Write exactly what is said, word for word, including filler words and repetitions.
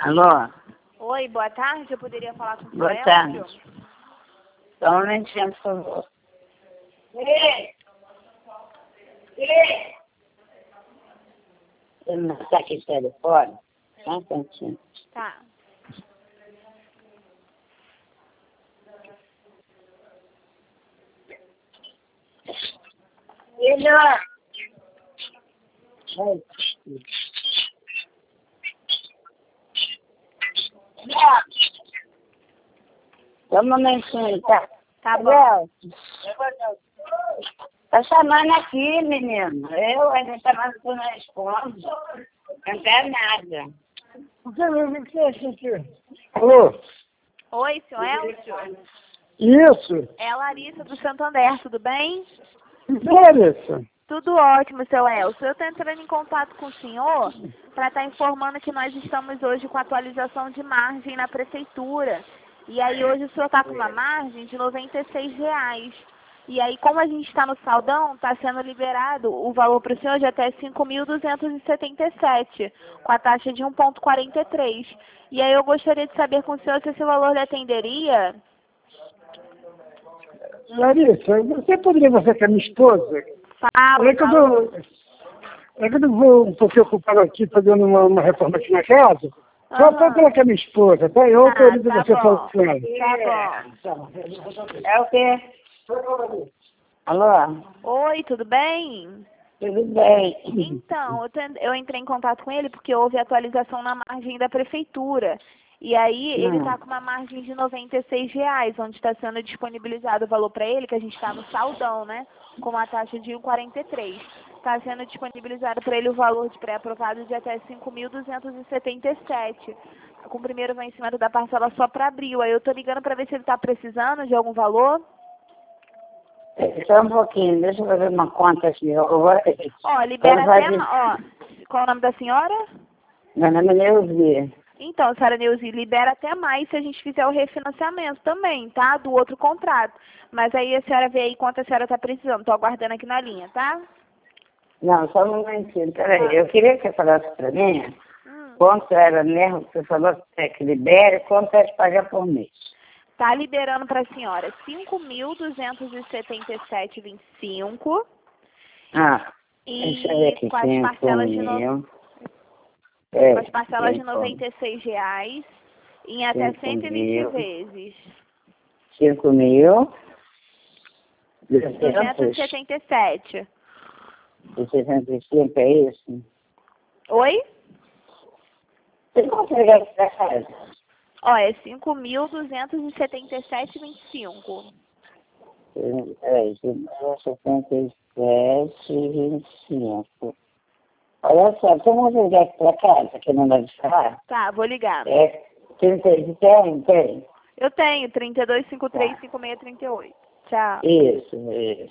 Alô? Oi, boa tarde. Eu poderia falar com o Boa senhor tarde. Elcio? Só um momentinho, por favor. Ei! Ei! Ele não está aqui de telefone? Só um tantinho. Tá. Ele, Ai, só um momentinho, tá? Tá bom. Tá chamando aqui, menino. Eu ainda chamando por minha esposa. Não quero nada. O que o que é isso aqui? Alô? Oi, senhor Elcio? Isso? É a Larissa do Santander, tudo bem? Larissa. Tudo ótimo, seu Elcio. Eu estou entrando em contato com o senhor para estar informando que nós estamos hoje com atualização de margem na prefeitura. E aí hoje o senhor está com uma margem de noventa e seis reais. E aí, como a gente está no saldão, está sendo liberado o valor para o senhor de até cinco mil duzentos e setenta e sete, com a taxa de um vírgula quarenta e três. E aí eu gostaria de saber com o senhor se esse valor lhe atenderia. Larissa, você poderia você com a minha esposa? Fala, É que eu fala. tô, é que eu tô vou um pouquinho ocupado aqui, fazendo uma, uma reforma aqui na casa. Só Aham. para falar com a minha esposa, tá? Eu Tá, autorizo tá você bom. falar com ela. Tá bom. É o quê? Alô? Oi, tudo bem? Tudo bem? Então, eu, ten- eu entrei em contato com ele porque houve atualização na margem da prefeitura. E aí ele Hum. está com uma margem de noventa e seis reais, onde está sendo disponibilizado o valor para ele, que a gente está no saldão, né? Com uma taxa de um vírgula quarenta e três. Está sendo disponibilizado para ele o valor de pré-aprovado de até cinco mil duzentos e setenta e sete. Com o primeiro vencimento da parcela só para abril. Aí eu tô ligando para ver se ele está precisando de algum valor. Só um pouquinho, deixa eu fazer uma conta aqui. Eu vou... Ó, libera Quando vai até... de- ma- Ó, qual é o nome da senhora? Meu nome é Neuzi. Então, senhora Neuzi, libera até mais se a gente fizer o refinanciamento também, tá? Do outro contrato. Mas aí a senhora vê aí quanto a senhora está precisando. Tô aguardando aqui na linha, tá? Não, só um momentinho, peraí. Eu queria que você falasse pra mim Hum. quanto era mesmo que você falou que é que libera e quanto é de pagar por mês. Tá liberando para a senhora cinco mil duzentos e setenta e sete vírgula vinte e cinco. Ah, deixa eu ver E aqui, com as cinco parcelas de no... mil. com É, as parcelas de cinco, noventa e seis reais em até cinco cento e vinte mil. vezes. cinco mil. duzentos e duzentos setenta e sete. e sessenta e cinco, é isso? Oi? Você consegue ligar aqui pra casa? Ó, é cinco mil duzentos e setenta e sete vírgula vinte e cinco. Peraí, setenta e sete, vinte e cinco. Olha só, você não vai ligar aqui pra casa, que não deve falar? Tá, vou ligar. É, trinta, tem, tem. Eu tenho trinta e dois, cinquenta e três, cinquenta e seis, trinta e oito. Tchau. Isso, isso.